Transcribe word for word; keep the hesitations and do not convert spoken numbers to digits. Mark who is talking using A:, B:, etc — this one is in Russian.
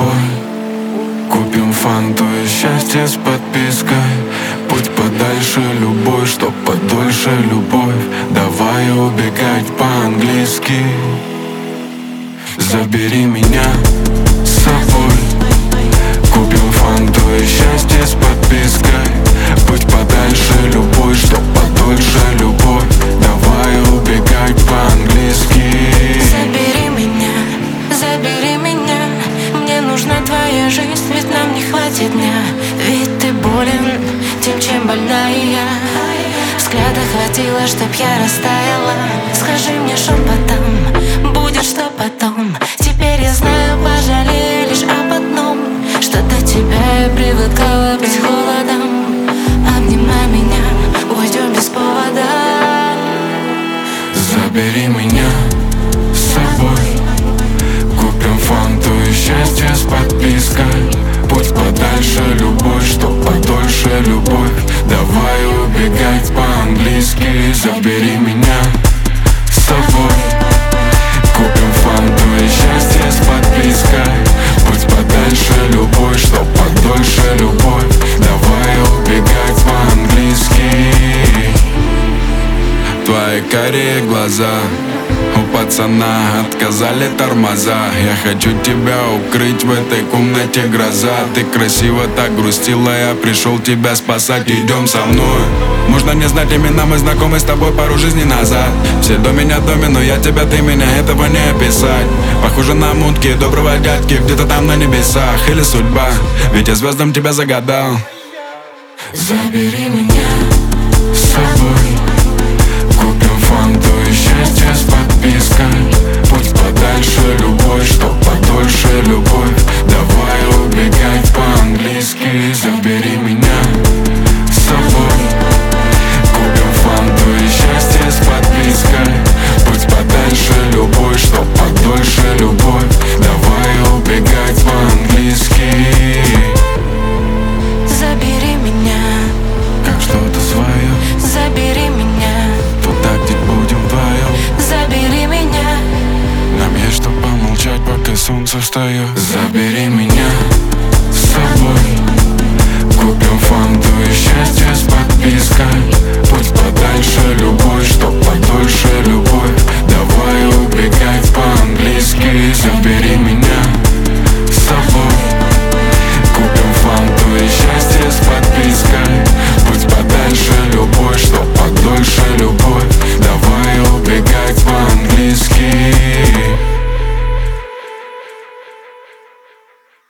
A: собой. Купим фанту и счастье с подпиской. Путь подальше любой, чтоб подольше любовь. Давай убегать по-английски. Забери меня с собой. Купим фанту и счастье с подпиской. Путь подальше любой, чтоб подольше любовь. Давай убегать по-английски.
B: Забери меня, забери меня. Мне нужна твоя жизнь, ведь нам не хватит дня. Ведь ты болен тем, чем больна и я. Взгляда хватило, чтоб я растаяла. Скажи мне шепотом, будет что потом. Теперь я знаю, пожалею лишь об одном, что до тебя я привыкала быть холодом. Обнимай меня, уйдем без повода.
A: Забери меня с собой. Купим фанту и счастье с подпиской. Путь подальше любой, чтоб подольше любовь. Давай убегать по-английски. Забери меня с собой. Купим фанту и счастье с подпиской. Путь подальше любой, чтоб подольше любовь. Давай убегать по-английски. Твои карие глаза, у пацана отказали тормоза. Я хочу тебя укрыть, в этой комнате гроза. Ты красиво так грустила, я пришел тебя спасать. Идем со мной. Можно не знать имена, мы знакомы с тобой пару жизней назад. Все до меня доме, но я тебя, ты меня, этого не описать. Похоже на мутки доброго дядьки, где-то там на небесах. Или судьба, ведь я звездам тебя загадал. Забери меня с собой. Купим фанту и счастье с подпиской. Путь подальше любой, чтоб подольше любовь.